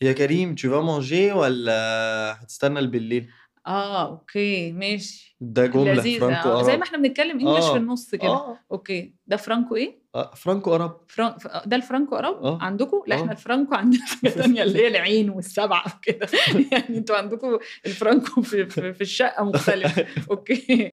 يا كريم tu vas manger ولا هتستنى بالليل؟ اوكي ماشي. ده جملة فرانكو لذيذة، زي ما أراب. احنا بنتكلم انجلش في النص كده. اه اوكي، ده فرانكو ايه؟ فرانكو أراب. ده الفرانكو اراب اه عندكم؟ لا، احنا اه الفرانكو عندنا حاجة تانية اللي هي العين والسبعة كده. يعني انتوا عندكم الفرانكو في الشقة مختلف. اوكي.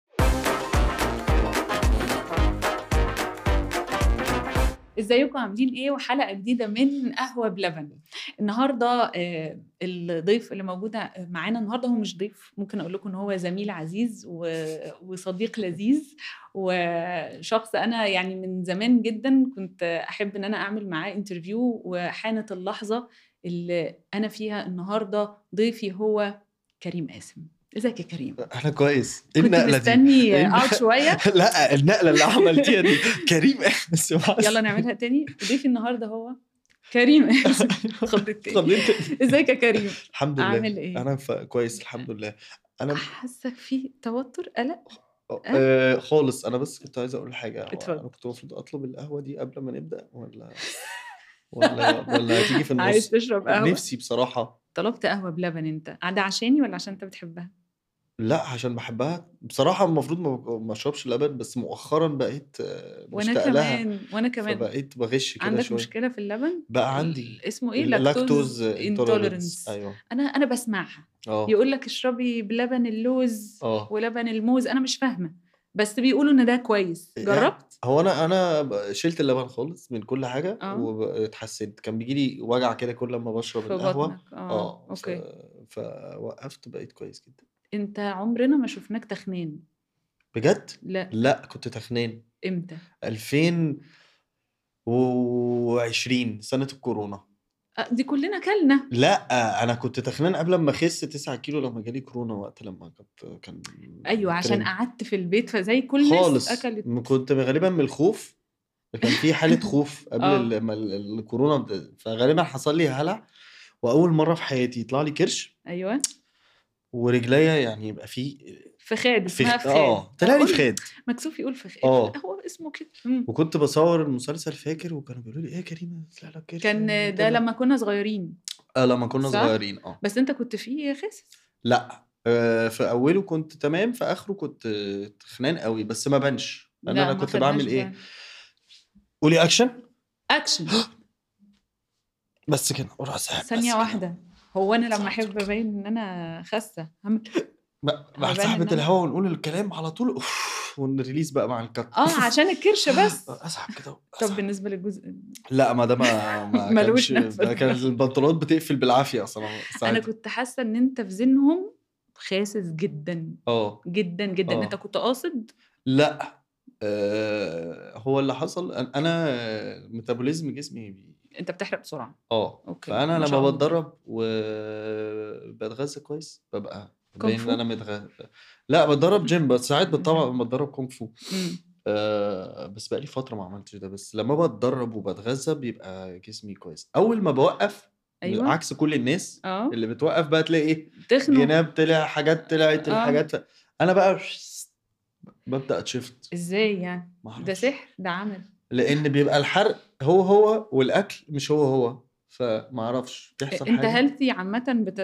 ازيكم عاملين ايه؟ وحلقه جديده من قهوه بلبن. النهارده الضيف اللي موجوده معانا النهارده هو مش ضيف، ممكن اقول لكم ان هو زميل عزيز وصديق لذيذ، وشخص انا يعني من زمان جدا كنت احب ان انا اعمل معاه انترفيو، وحانت اللحظه اللي انا فيها. النهارده ضيفي هو كريم قاسم. ازيك يا كريم؟ انا كويس. ايه كنت النقلة دي؟ مستني إيه اقعد شويه. لا النقلة اللي عملتيها دي كريم بس يلا نعملها تاني. ضيفي النهارده هو كريم قاسم. اتخضيت تاني. خليت. ازيك يا كريم؟ الحمد لله عامل ايه؟ انا كويس الحمد لله. انا حاسك في توتر، قلق. خالص. انا بس كنت عايز اقول حاجة. هو اتفضل. انا كنت المفروض اطلب القهوة دي قبل ما نبدأ ولا هتيجي في عايز النص؟ تشرب قهوه؟ نفسي بصراحة. طلبت قهوه بلبن، انت قاعده عشاني ولا عشان انت بتحبها؟ لا عشان بحبها بصراحة. المفروض ما اشربش لبن، بس مؤخرا بقيت وانا مشتاق لها، كمان وانا كمان. فبقيت بغش كده عندك شوية. مشكله في اللبن؟ بقى عندي اسمه ايه؟ اللاكتوز لاكتوز انتوليرنس. انتوليرنس. ايوه. انا بسمعها. اه يقول لك اشربي بلبن اللوز اه ولبن الموز، انا مش فاهمه، بس بيقولوا ان ده كويس. يعني جربت؟ هو انا شلت اللبن خالص من كل حاجة اه. واتحسنت. كان بيجي لي وجع كده كل ما بشرب في القهوة. بطنك، اه اوكي. فوقفت بقيت كويس جدا. انت عمرنا ما شفناك تخنان. بجد؟ لا. لا كنت تخنان. امتى؟ 2020 سنة الكورونا. دي كلنا كلنا. لا انا كنت تخنان قبل ما اخس 9 كيلو لما جالي كورونا، وقت لما كان ايوه، عشان ترند قعدت في البيت فزي كل الناس خالص. اكلت. كنت غالبا من الخوف. كان في حالة خوف قبل اه. الكورونا فغالبا حصل لي هلع. وأول مرة في حياتي يطلع لي كرش ايوه، ورجليا، يعني يبقى في فخاد، اسمها فخاد. طلع لي قول. فخاد. مكسوف يقول فخاد، اه هو اسمه كده. وكنت بصور المسلسل فاكر، وكانوا بيقولوا لي ايه يا كريم طلع لك كرش كان ده كده. لما كنا صغيرين. لما كنا صح. صغيرين بس انت كنت فيه خاسس. لا في اوله كنت تمام، في اخره كنت تخنان قوي بس ما بانش. انا لا، ما كنت خدناش بعمل ايه؟ بقى. قولي اكشن. اكشن. بس كده وراسها ثانيه بس كده. واحده. هو انا لما صح. احب ابين ان انا خاسه مع هبان سحبة ان انا الهواء ونقول الكلام على طول ونريليز بقى مع الكت. عشان الكرش بس. اسحب كده طب اسحب. بالنسبه للجزء لا ما ده ما ملوش كانش، نفس ده كان بقى. البنطلونات بتقفل بالعافية اصلا انا ساعتها. كنت حاسه ان انت في ذهنهم خاسس جدا اه جدا جدا. انت اه كنت قاصد؟ لا هو اللي حصل انا ميتابوليزم جسمي انت بتحرق بسرعه. اوكي، فانا ما لما شاء الله. بتدرب وبتغذى كويس ببقى كونغ باين ان فو. انا لا بتدرب جيم، بس ساعات طبعا جيم. بتدرب كونغ فو. امم. بس بقالي فترة ما عملتش ده، بس لما بتدرب وبتغذى بيبقى جسمي كويس. اول ما بوقف ايوه. عكس كل الناس اه. اللي بتوقف بقى تلاقي ايه؟ تخنوا. جناب طلع، حاجات طلعت اه. الحاجات انا بقى ببدأ اتشفت. ازاي يعني؟ ما ده اعرفش. سحر، ده عمل. لان بيبقى الحرق هو والاكل مش هو، فما اعرفش بيحصل انت حاجة. هيلثي عامه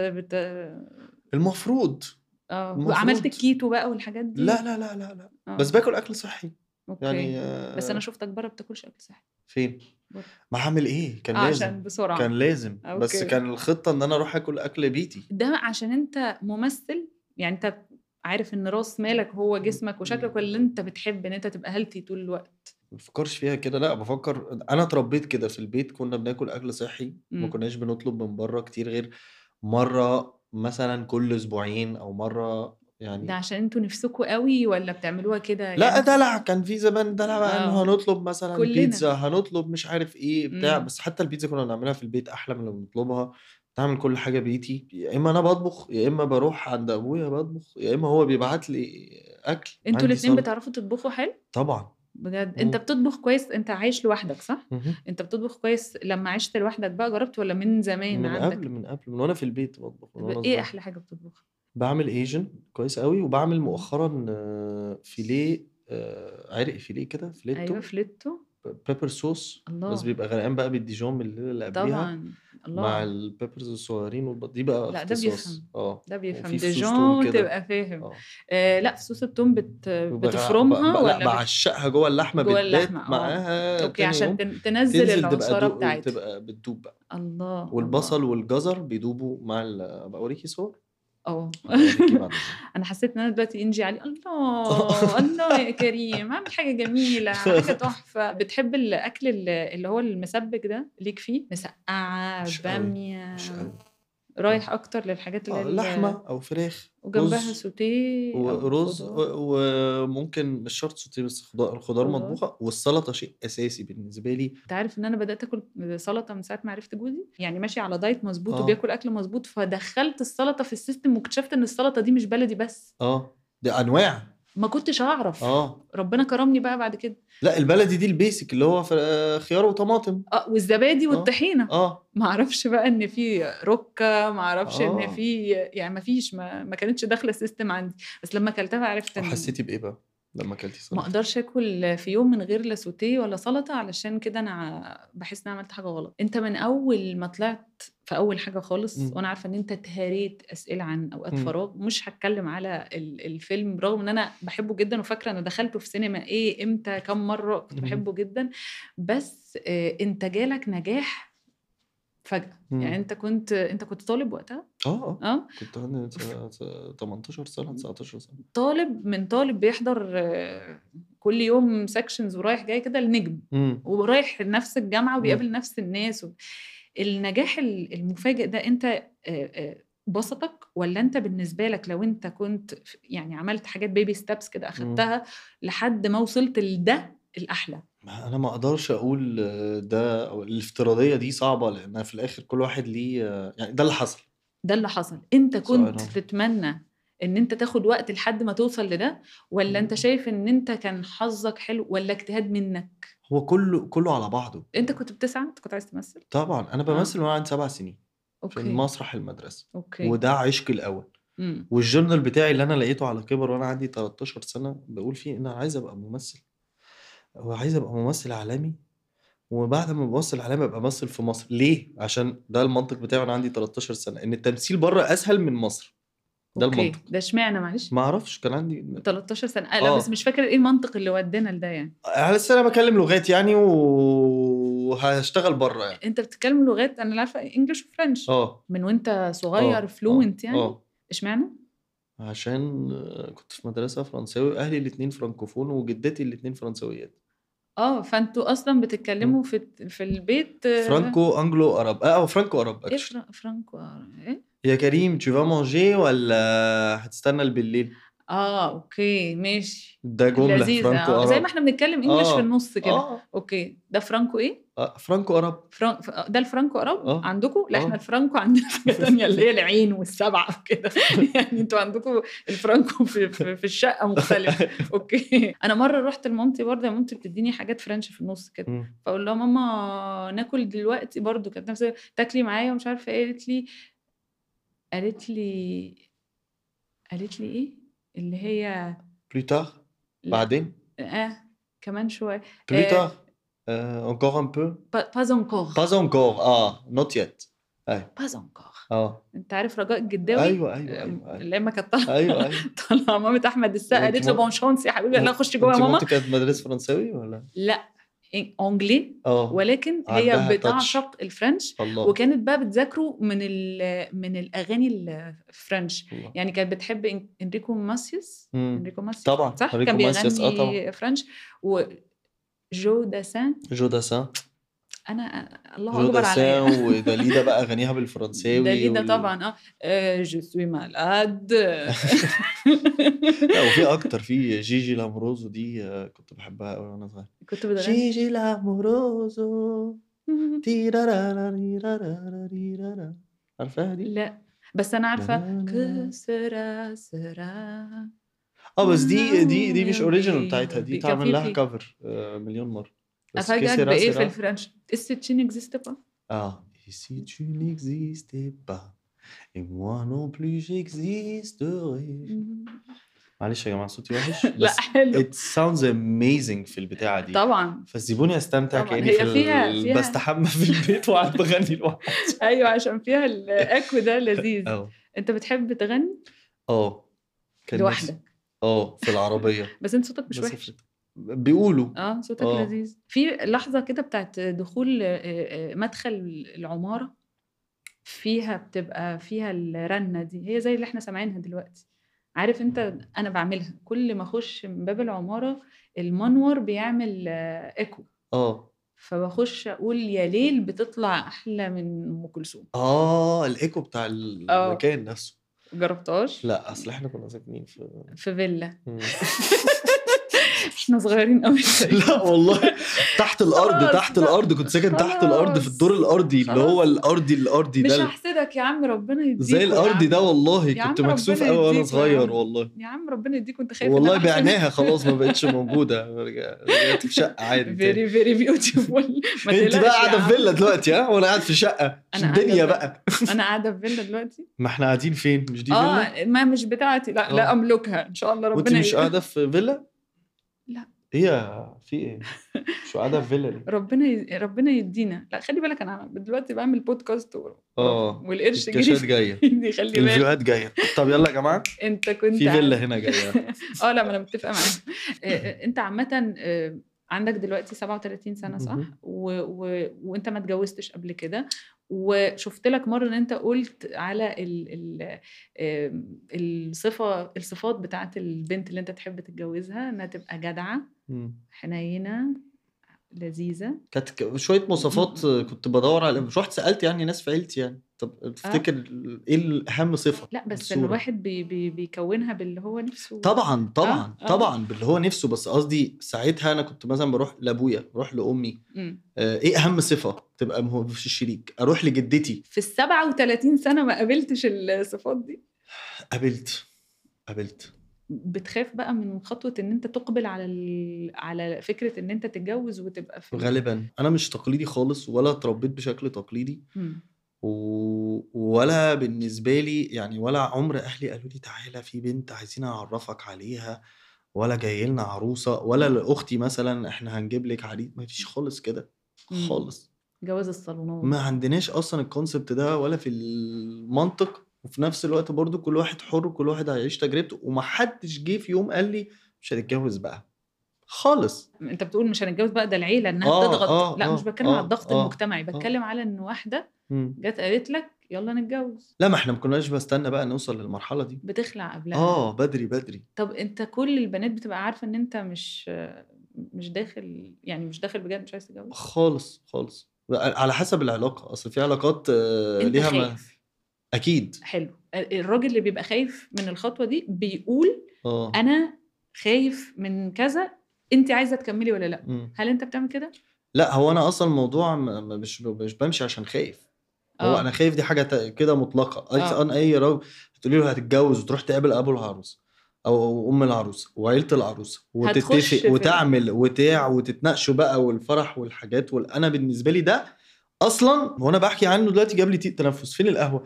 المفروض عملت المفروض الكيتو بقى والحاجات لا دي؟ لا لا لا لا بس اه. باكل اكل صحي. يعني اوكي. بس انا شفتك بره بتاكلش اكل صحي. فين؟ بره. ما هعمل ايه؟ كان لازم. عشان بسرعه. كان لازم، بس اوكي. كان الخطة ان انا اروح اكل اكل بيتي. ده عشان انت ممثل، يعني انت عارف ان راس مالك هو جسمك وشكلك، ولا انت بتحب ان انت تبقى هيلثي طول الوقت؟ ما بفكرش فيها كده. لا بفكر، انا اتربيت كده في البيت، كنا بناكل اكل صحي، ما امم. كناش بنطلب من بره كتير غير مرة مثلا كل اسبوعين او مرة ده يعني. عشان انتوا نفسكوا قوي ولا بتعملوها كده لا يعني؟ دلع، كان في زمان دلع بقى انه اه. هنطلب مثلا كلنا. بيتزا، هنطلب مش عارف ايه بتاع. امم. بس حتى البيتزا كنا بنعملها في البيت احلى من اللي بنطلبها. بعمل كل حاجه بيتي، يا اما انا بطبخ يا اما بروح عند ابويا بطبخ يا اما هو بيبعت لي اكل انتوا عندي الاتنين صاله. بتعرفوا تطبخوا حلو؟ طبعا. بجد انت مم. بتطبخ كويس؟ انت عايش لوحدك صح؟ مهم. انت بتطبخ كويس لما عشت لوحدك بقى جربت، ولا من زمان من قبل عندك؟ من قبل من وانا في البيت بطبخ من طب وانا ايه صغير. احلى حاجه بتطبخها؟ بعمل ايجن كويس قوي، وبعمل مم. مؤخرا فيليه عرق فيليه كده ايوه، فليتو فليتو. بيبر صوص. بس الله. بيبقى غرقان بقى بالديجون من الليله اللي قبليها. طبعا. مع الله البيبرز الصغيرين دي بقى لا ده اختصاص. بيفهم ده بيفهم وفي فصوص توم ديجون كده. تبقى فاهم. اه لا فصوص التوم وبغ... بتفرمها لا ولا بعشقها جوه اللحمه، جوه بتبات اللحمة معاها اوكي تاني عشان يوم تنزل تنزل تبقى العصارة بتاعتها. تبقى بتدوب بقى. الله والبصل الله والجزر بيدوبوا مع بوريكي صور، اه هوريكي بعد الزمن. انا حسيت ان انا دلوقتي انجي علي الله الله يا كريم عامل حاجه جميله حاجه تحفه. بتحب الاكل اللي هو المسبك ده ليك فيه مسقعه مش قوي باميه مش قوي. رايح اكتر للحاجات اللي لحمه او فراخ، وجنبها رز سوتيه او ورز خضار وممكن مش شرط سوتيه، بس الخضار خضار. مطبوخه، والسلطه شيء اساسي بالنسبه لي. انت عارف ان انا بدات اكل سلطه من ساعه ما عرفت جوزي، يعني ماشي على دايت مظبوط اه وبياكل اكل مظبوط، فدخلت السلطه في السيستم واكتشفت ان السلطه دي مش بلدي بس. ده انواع. ما كنتش اعرف. اه ربنا كرمني بقى بعد كده. لا البلدي دي البيسك اللي هو خيار وطماطم. والزبادي اه والطحينه. اه ما اعرفش بقى ان في ركه، ما اعرفش ان اه في يعني ما فيش ما كانتش داخله السيستم عندي، بس لما اكلتها عرفت ان وحسيتي بايه بقى لما اكلتي ما سلطه؟ اقدرش اكل في يوم من غير لا سوتيه ولا سلطه، علشان كده انا بحس ان أنا عملت حاجه غلط. انت من اول ما طلعت في اول حاجه خالص مم. وانا عارفه ان انت اتهريت اسئله عن اوقات مم. فراغ، مش هتكلم على الفيلم رغم ان انا بحبه جدا وفاكره انا دخلته في سينما ايه امتى كم مره، كنت بحبه جدا. بس انت جالك نجاح فجأة. يعني مم. انت كنت طالب وقتها. اه كنت عندي 18 سنه 19 سنه. طالب بيحضر كل يوم سكشنز ورايح جاي كده النجم، مم. ورايح نفس الجامعة مم. وبيقابل نفس الناس النجاح المفاجئ ده انت بسطك، ولا انت بالنسبة لك لو انت كنت يعني عملت حاجات بيبي ستابس كده مم. اخدتها لحد ما وصلت لده الأحلى؟ انا ما اقدرش اقول ده، او الافتراضيه دي صعبه، لان في الاخر كل واحد ليه يعني ده اللي حصل. ده اللي حصل. انت كنت سؤال تتمنى ان انت تاخد وقت لحد ما توصل لده، ولا انت شايف ان انت كان حظك حلو ولا اجتهاد منك؟ هو كله على بعضه. انت كنت بتسعى، انت كنت عايز تمثل؟ طبعا انا بمثل وانا عندي 7 سنين في اوكي المسرح المدرسه، اوكي. وده عشق الاول. والجورنال بتاعي اللي انا لقيته على كبر وانا عندي 13 سنه بقول فيه ان انا عايز ابقى ممثل، وعايز ابقى ممثل عالمي، وبعد ما بمثل عالمي ابقى امثل في مصر. ليه؟ عشان ده المنطق بتاعي وانا عندي 13 سنه، ان التمثيل بره اسهل من مصر. ده اوكي المنطق. ده اشمعنى معلش ما اعرفش، كان عندي 13 سنة؟ لا بس مش فاكر ايه المنطق اللي ودانا لده يعني. على السنه بكلم لغات يعني وهشتغل بره يعني. انت بتتكلم لغات، انا عارفة انجلش وفرنش من وانت صغير فلوينت يعني. اشمعنى؟ عشان كنت في مدرسة فرنساوي، أهلي الاتنين فرانكوفون وجدتي الاتنين فرنسويات. فانتوا اصلا بتتكلموا في البيت فرانكو أنجلو أراب، أو فرانكو أراب ايه أكشلي. فرانكو ايه؟ يا كريم tu vas manger ولا هتستنى بالليل؟ اوكي ماشي. ده جملة فرانكو لذيذة زي ما أراب. احنا بنتكلم انجلش في النص كده. اه اوكي ده فرانكو ايه؟ فرانكو أراب. ده الفرانكو اراب عندكم؟ لا احنا اه الفرانكو عندنا حاجه تانية اللي هي العين والسبعه كده يعني انتوا عندكم الفرانكو في الشقه مختلف. اوكي. انا مره رحت لمامتي برضه، مامتي بتديني حاجات فرنش في النص كده، فاقول لها ماما ناكل دلوقتي، برضه كانت نفس تاكلي معايا ومش عارفه ايه. قالت لي ايه اللي هي plus tard لا بعدين كمان شويه plus tard encore un peu pas encore pas encore not yet. pas encore. اه انت عارف رجاء الجداوي ايوه اللي اما كانت طالعه ايوه طالعه مامة احمد السقا وانت قالت له بون شانس يا حبيبي، لا خش جوه يا انت ماما. مامتك كانت مدرسة فرنساوي ولا؟ لا انجلي، ولكن هي عندها بتعشق الفرنش. الله. وكانت بقى بتذاكره من الاغاني الفرنش. الله. يعني كانت بتحب انريكو ماسيوس. انريكو ماسيوس طبعا صح، انريكو كان ماسيوس طبعا بيغني فرنش. وجو داسان. جو داسان انا الله جو اكبر عليا. داسان وداليدا بقى اغانيها بالفرنساوي داليدا طبعا جو سوي مالاد. لا وفي اكتر، في جيجي لاموروزو دي كنت بحبها قوي وانا صغير. كنت بتغني جيجي لاموروزو تيراراراريراراراريرارا. عارفاها دي؟ لا بس انا لا عارفه لا لا. كسرا بس دي مش اوريجينال بتاعتها، دي كان تعمل لها في كفر مليون مرة. بس افاجئك كسرا بايه في سرا. الفرنش؟ السي نيكزيست با. Et si tu n'existais pas, et moi non plus j'existerai. معلش يا جماعه صوتي وحش لا بس حلو it sounds amazing في البتاعه دي، طبعا فسيبوني استمتع طبعا. كاني هي فيها بستحمى في البيت وقاعد بغني لوحدي. ايوه عشان فيها الاكو ده لذيذ. اه انت بتحب تغني كان نفسي لوحدك في العربيه بس انت صوتك مش بس وحش. بيقولوا صوتك لذيذ. في لحظة كده بتاعت دخول مدخل العمارة بتبقى فيها الرنة دي، هي زي اللي احنا سامعينها دلوقتي. عارف انت انا بعملها كل ما اخش من باب العمارة، المنور بيعمل ايكو، فبخش اقول يا ليل بتطلع احلى من ام كلثوم. الايكو بتاع المكان نفسه. جربتهاش؟ لا اصل احنا كنا ساكنين في فيلا احنا صغيرين قوي. لا والله تحت الارض، تحت الارض كنت ساكن تحت الارض في الدور الارضي اللي هو الارضي مش ده. هحسدك يا عم، ربنا يديك زي الارضي ده والله كنت مكسوف قوي وانا صغير والله. يا عم ربنا يديك، كنت خايف والله بعناها خلاص ما بقتش موجوده، رجعت في شقه عادي. فيري فيري بيوتيفول. انت بقى قاعده في فيلا دلوقتي وانا قاعد في شقه الدنيا بقى. انا قاعده في فيلا دلوقتي. ما احنا قاعدين فين؟ مش دي فيلا؟ ما مش بتاعتي، لا املكها ان شاء الله. ربنا وانت مش قاعده في فيلا؟ لا هي في ايه؟ مش قاعده في فيلا ليه؟ ربنا يدينا. لا خلي بالك انا دلوقتي بعمل بودكاست والقرش جايه خلي بالك الفيديوهات جايه. طب يلا يا جماعه انت كنت في فيلا هنا جايه. لا ما انا متفقه معاك. انت عامه عندك دلوقتي 37 سنه صح؟ وانت ما اتجوزتش قبل كده، وشفت لك مره ان انت قلت على الصفات بتاعت البنت اللي انت تحب تتجوزها انها تبقى جدعه، حنينه، لذيذه. كانت شويه مواصفات كنت بدور على، مش رحت سالت يعني ناس في عيلتي يعني. طب تفتكر ايه الاهم صفه؟ لا بس الواحد بيكونها باللي هو نفسه. طبعا طبعا باللي هو نفسه، بس قصدي ساعتها انا كنت مثلا بروح لابويا، بروح لامي. ايه اهم صفه تبقى في الشريك؟ اروح لجدتي. في 37 سنه ما قابلتش الصفات دي؟ قابلت. بتخاف بقى من خطوه ان انت تقبل على فكره ان انت تتجوز وتبقى في غالبا انا مش تقليدي خالص، ولا اتربيت بشكل تقليدي. ولا بالنسبه لي يعني، ولا عمر اهلي قالوا لي تعالى في بنت عايزين اعرفك عليها، ولا جاي لنا عروسه، ولا لاختي مثلا احنا هنجيب لك عريس. ما فيش خالص كده خالص. جواز الصالونات ما عندناش اصلا الكونسبت ده ولا في المنطق. وفي نفس الوقت برضو كل واحد حر، كل واحد هيعيش تجربته، ومحدش جه في يوم قال لي مش هتتجوز بقى خالص. انت بتقول مش هنتجوز بقى، ده العيله انها تضغط. لا مش بتكلم على الضغط المجتمعي، بتكلم على ان واحده جت قالت لك يلا نتجوز. لا ما احنا ما كناش بستنى بقى نوصل للمرحله دي، بتخلع قبلها. بدري. طب انت كل البنات بتبقى عارفه ان انت مش داخل، يعني مش داخل بجد، مش عايز تتجوز خالص على حسب العلاقه. اصل في علاقات ليها خايف. اكيد. حلو. الراجل اللي بيبقى خايف من الخطوه دي بيقول انا خايف من كذا، انت عايزه تكملي ولا لا؟ هل انت بتعمل كده؟ لا هو انا اصلا الموضوع مش بمشي عشان خايف. هو انا خايف دي حاجه كده مطلقه. اي راجل هتقولي له هتتجوز وتروح تقابل ابو العروس او ام العروس وعيله العروسه وتتفق وتعمل وتتناقشوا بقى والفرح والحاجات انا بالنسبه لي ده اصلا، وانا بحكي عنه دلوقتي جاب لي تنفس. فين القهوه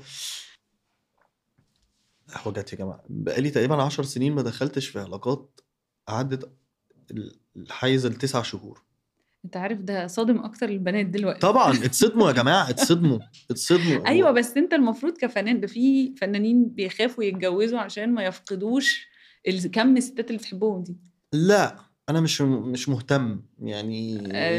جت يا جماعه؟ بقالي تقريبا 10 سنين ما دخلتش في علاقات عدت الحيز 9 شهور. انت عارف ده صادم اكتر للبنات دلوقتي. طبعا اتصدموا يا جماعه، اتصدموا ايوه بس انت المفروض كفنان، في فنانين بيخافوا يتجوزوا عشان ما يفقدوش كم الستات اللي بتحبهم دي. لا انا مش مهتم يعني.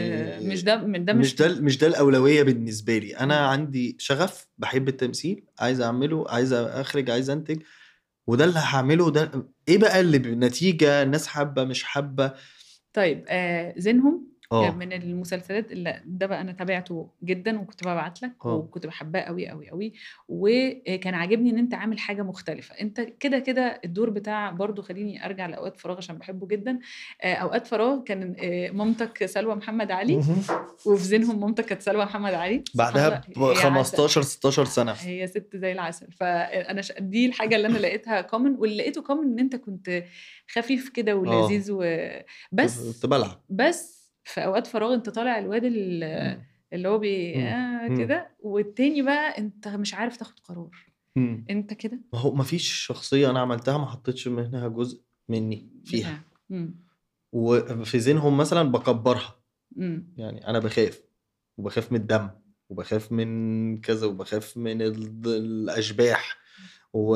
مش ده الاولويه بالنسبه لي. انا عندي شغف، بحب التمثيل، عايز اعمله، عايز اخرج، عايز انتج، وده اللي هعمله. ده ايه بقى اللي بالنتيجه الناس حابه مش حابه. طيب زينهم من المسلسلات اللي ده بقى انا تابعته جدا، وكنت ببعت لك وكنت بحباه قوي قوي قوي، وكان عاجبني ان انت عامل حاجه مختلفه. انت كده الدور بتاع برضو، خليني ارجع لاوقات فراغ عشان بحبه جدا. اوقات فراغ كان مامتك سلوى محمد علي، وفي زينهم مامتك كانت سلوى محمد علي بعدها ب 15 16 سنه. هي ست زي العسل. فانا دي الحاجه اللي انا لقيتها كومن، واللي لقيته كومن ان انت كنت خفيف كده ولذيذ بس كنت بلعب. بس في اوقات فراغ انت طالع الواد اللي هو كده، والتاني بقى انت مش عارف تاخد قرار. انت كده ما هو ما فيش شخصيه انا عملتها ما حطيتش منها جزء مني فيها، بتاع. وفي ذهنهم مثلا بكبرها. مم. يعني انا بخاف، وبخاف من الدم، وبخاف من كذا، وبخاف من الاشباح، و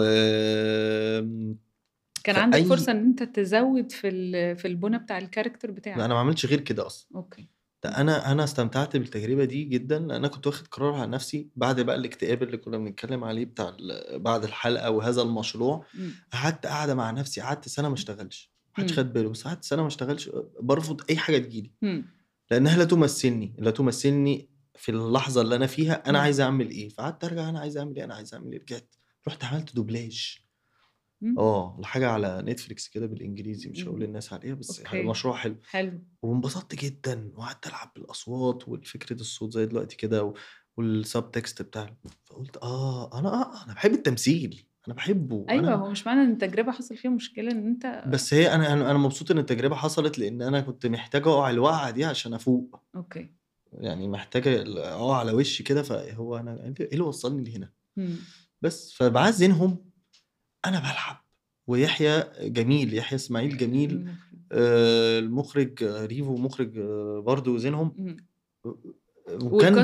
كان عندك فرصة ان انت تزود في البنى بتاع الكاركتر بتاعك؟ انا ما عملتش غير كده اصلا. اوكي. ده انا استمتعت بالتجربه دي جدا. انا كنت واخد قرار على نفسي بعد بقى الاكتئاب اللي كنا بنتكلم عليه بتاع بعد الحلقه وهذا المشروع. قعدت قاعده مع نفسي، قعدت سنه ما اشتغلش، محدش خد باله، بس قعدت سنه ما اشتغلش، برفض اي حاجه تجيلي لانها لا تمثلني في اللحظه اللي انا فيها. انا عايز اعمل ايه؟ فقعدت ارجع، انا عايز اعمل ايه. رجعت رحت عملت دوبلاج لحاجه على نتفليكس كده بالانجليزي، مش هقول للناس عليها، بس مشروع حلو. وانبسطت جدا، وقعدت العب بالاصوات والفكره الصوت زي دلوقتي كده، والسب تكست بتاع. فقلت انا بحب التمثيل، انا بحبه. ايوه، هو مش معنى ان التجربه حصل فيها مشكله ان انت، بس هي انا مبسوط ان التجربه حصلت، لان انا كنت محتاج اقع الوقعه دي عشان افوق. اوكي. يعني محتاج اقع على وشي كده، فهو انا ايه اللي وصلني لهنا؟ بس فبعزنهم انا بلعب. ويحيى جميل، يحيى اسماعيل جميل، المخرج ريفو، مخرج برضو زينهم. وكان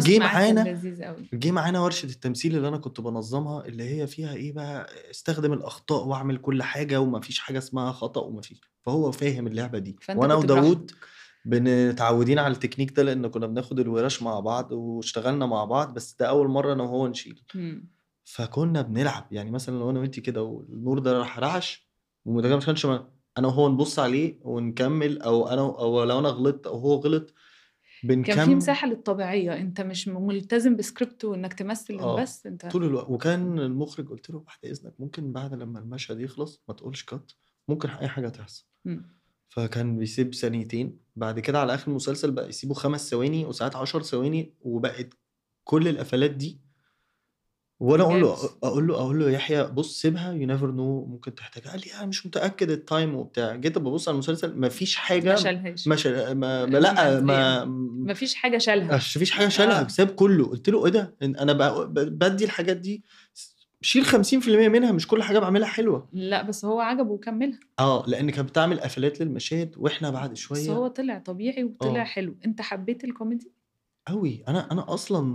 جه معانا ورشه التمثيل اللي انا كنت بنظمها، اللي هي فيها ايه بقى، استخدم الاخطاء واعمل كل حاجه، ومفيش حاجه اسمها خطا ومفيش. فهو فاهم اللعبه دي، وانا وداود بنتعودين على التكنيك ده، لان كنا بناخد الورش مع بعض واشتغلنا مع بعض، بس ده اول مره انا وهو نشيل. فكنا بنلعب، يعني مثلا لو انا وانت كده والنور ده راح رعش والمدرب ما كانش، انا وهو نبص عليه ونكمل، او لو انا غلطت او هو غلط كان في مساحه للطبيعيه، انت مش ملتزم بسكريبت وانك تمثل بس انت طول الوقت. وكان المخرج قلت له بعد اذنك ممكن بعد لما المشهد يخلص ما تقولش كات، ممكن اي حاجه تحصل. فكان بيسيب ثانيتين، بعد كده على اخر المسلسل بقى يسيبه 5 ثواني وساعات 10 ثواني، وبقت كل القفلات دي. وانا اقول له يحيى بص سيبها، يو نيفر نو، ممكن تحتاجها. قال لي انا مش متاكد التايم وبتاع. جيت ببص على المسلسل مفيش حاجه مفيش حاجه شالها، مفيش حاجه شالها، ساب كله. قلت له ايه ده، انا بدي الحاجات دي شيل 50% منها، مش كل حاجه بعملها حلوه. لا بس هو عجبه وكملها. لان كانت بتعمل قفلات للمشاهد، واحنا بعد شويه بس هو طلع طبيعي وطلع حلو. انت حبيت الكوميدي قوي. انا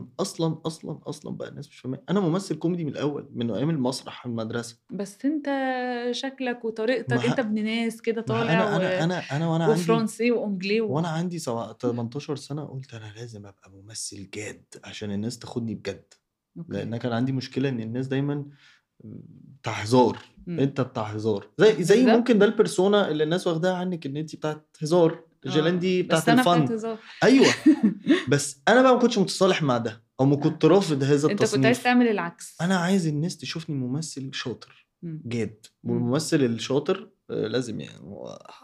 اصلا بقى الناس مش فاهمه، انا ممثل كوميدي من الاول، من ايام المسرح المدرسه. بس انت شكلك وطريقتك انت ابن ناس كده طالع، انا وانا وفرنسي وانجلي وانا عندي 18 سنه قلت انا لازم ابقى ممثل جاد عشان الناس تاخدني بجد. لان كان عندي مشكله ان الناس دايما بتاع هزار، انت بتاع هزار زي ممكن ده البرسونا اللي الناس واخداها عنك ان انت بتاعت هزار. جيلان دي بتاعت الفن. ايوه. بس انا بقى ما كنتش متصالح مع ده، او ما كنت رافض هذا التصنيف. انت كنت عايز تعمل العكس. انا عايز الناس تشوفني ممثل شاطر جاد، والممثل الشاطر لازم يعني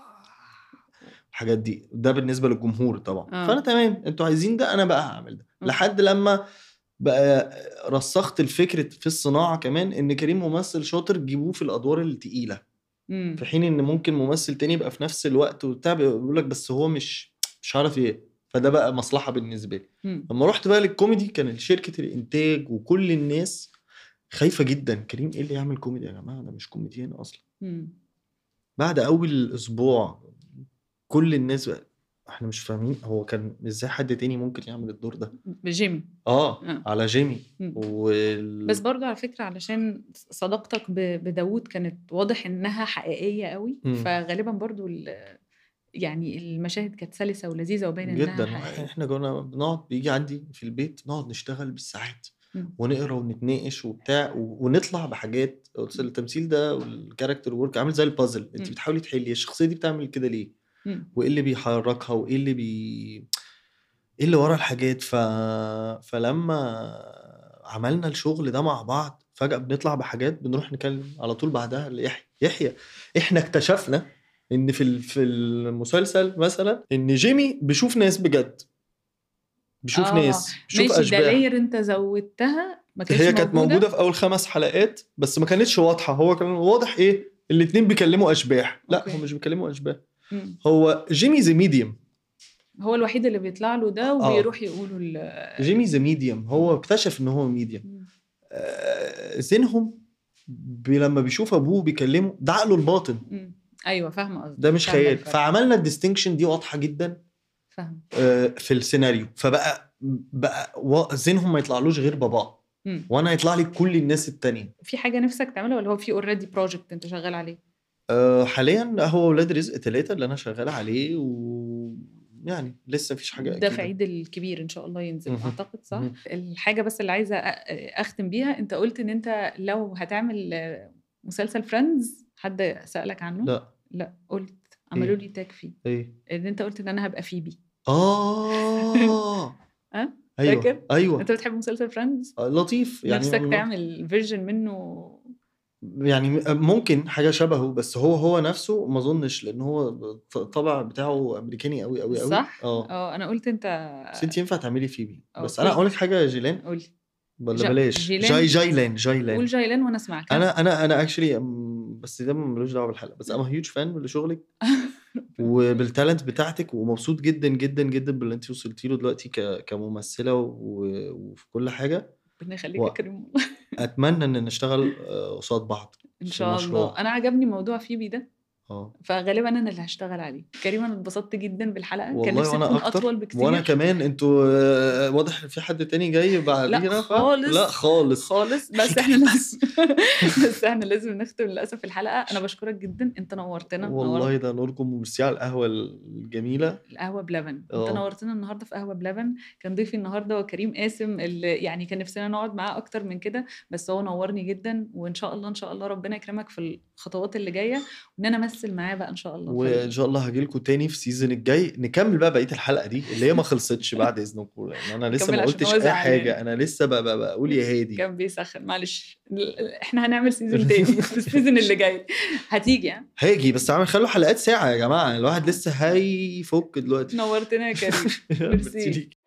الحاجات دي، ده بالنسبه للجمهور طبعا. فانا تمام، انتوا عايزين ده، انا بقى هعمل ده. لحد لما بقى رسخت الفكره في الصناعه كمان ان كريم ممثل شاطر، جيبوه في الادوار الثقيله، في حين ان ممكن ممثل تاني يبقى في نفس الوقت وبتاع بيقول لك بس هو مش عارف ايه. فده بقى مصلحه بالنسبه لي. لما رحت بقى للكوميدي، كان شركه الانتاج وكل الناس خايفه جدا، كريم ايه اللي يعمل كوميدي يا جماعه، ده مش كوميديان اصلا. بعد اول اسبوع كل الناس بقى احنا مش فاهمين هو كان ازاي حد تاني ممكن يعمل الدور ده بجيمي. على جيمي. بس برضو على فكرة علشان صداقتك بداود كانت واضح انها حقيقية قوي. فغالبا برضو يعني المشاهد كانت سلسة ولذيذة وباينة انها حقيقية. احنا كنا بنقعد، بيجي عندي في البيت نقعد نشتغل بالساعات ونقرا ونتناقش وبتاع ونطلع بحاجات. التمثيل ده والكاركتر وورك عامل زي البازل، انت بتحاولي تحلي الشخصيه دي بتعمل كده ليه، وايه اللي بيحركها، وايه اللي ايه اللي ورا الحاجات. فلما عملنا الشغل ده مع بعض، فجأة بنطلع بحاجات بنروح نكلم على طول بعدها يحيى. احنا اكتشفنا ان في المسلسل مثلا ان جيمي بيشوف ناس بجد، بيشوف ناس، بيشوف اشباح. ده لاير انت زودتها، ما كانتش هي كانت موجوده في اول 5 حلقات بس ما كانتش واضحه. هو كان واضح ايه، الاتنين بيكلموا اشباح. لا، هم مش بيكلموا اشباح. هو جيمي ذا ميديوم، هو الوحيد اللي بيطلع له ده وبيروح يقولوا جيمي ذا ميديوم. هو اكتشف ان هو ميديوم. زينهم لما بيشوف ابوه بيكلمه، ده عقله الباطن. ايوه فاهمه قصدك، ده مش فاهمة خيال. الفرق. فعملنا الديستنكشن دي واضحه جدا فاهم. في السيناريو، فبقى ذهنهم ما يطلعلوش غير بابا، وانا يطلع لي كل الناس التانية. في حاجه نفسك تعملها ولا هو في اوريدي بروجكت انت شغال عليه؟ حاليا هو ولاد رزق 3 اللي انا شغال عليه، ويعني لسه مفيش حاجه ده اكيد. في عيد الكبير ان شاء الله ينزل اعتقد، صح؟ الحاجه بس اللي عايزه اختم بيها، انت قلت ان انت لو هتعمل مسلسل فريندز حد سألك عنه؟ لا قلت عملوا لي تاج فيه ان انت قلت ان انا هبقى فيبي. ايوه ايوه. انت بتحب مسلسل فريندز؟ لطيف يعني. نفسك تعمل فيرجن منه؟ يعني ممكن حاجه شبهه، بس هو نفسه ما اظنش، لان هو الطبع بتاعه امريكاني قوي قوي قوي. صح. انا قلت انت بس انت ينفع تعملي فيبي. بس انا اقول لك حاجه يا جيلان، قولي ولا بلاش؟ جايلان قول جايلان وانا اسمعك. انا اكشلي، بس ده ملوش دعوه بالحلقه، بس انا هيوج فان لشغلك وبالتالنت بتاعتك، ومبسوط جدا جدا جدا باللي انت وصلتي له دلوقتي كممثله وفي كل حاجه. ربنا يخليك يا كريم. اتمنى ان نشتغل قصاد بعض ان شاء الله. انا عجبني موضوع فيبي ده، فغالبا انا اللي هشتغل عليه. كريم انا اتبسطت جدا بالحلقه، كان نفسي تكون اطول بكتير. وانا كمان. انتوا واضح في حد تاني جاي بعدينا. لا خالص بس احنا لازم نختم للاسف الحلقه. انا بشكرك جدا، انت نورتنا. والله ده نوركم، وميرسي على القهوه الجميله، القهوه بلبن. انت نورتنا النهارده في قهوه بلبن. كان ضيفي النهارده وكريم قاسم، اللي يعني كان نفسنا نقعد معاه اكتر من كده، بس هو نورني جدا. وان شاء الله ربنا يكرمك في الخطوات اللي جايه، وان انا امثل معاه بقى ان شاء الله. وان شاء الله هجيلكوا تاني في سيزن الجاي نكمل بقى بقيه الحلقه دي اللي هي ما خلصتش بعد اذنكم، لان انا لسه ما قلتش اي حاجه. انا لسه بقول يا هادي. كان بيسخن، معلش. احنا هنعمل سيزن تاني في السيزن اللي جاي. هتيجي؟ هاجي، بس خلوا حلقات ساعه يا جماعه، الواحد لسه هيفك دلوقتي. نورتنا يا كريم. ميرسي.